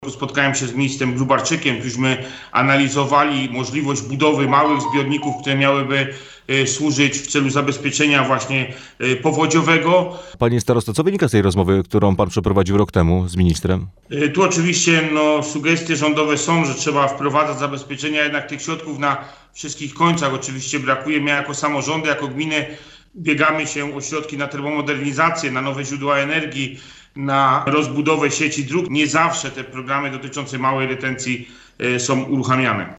Spotkałem się z ministrem Gróbarczykiem, któryśmy analizowali możliwość budowy małych zbiorników, które miałyby służyć w celu zabezpieczenia właśnie powodziowego. Panie starosto, co wynika z tej rozmowy, którą pan przeprowadził rok temu z ministrem? Tu oczywiście sugestie rządowe są, że trzeba wprowadzać zabezpieczenia jednak tych środków na wszystkich końcach. Oczywiście brakuje mnie jako samorządy, jako gminy. Biegamy się o środki na termomodernizację, na nowe źródła energii, na rozbudowę sieci dróg. Nie zawsze te programy dotyczące małej retencji są uruchamiane.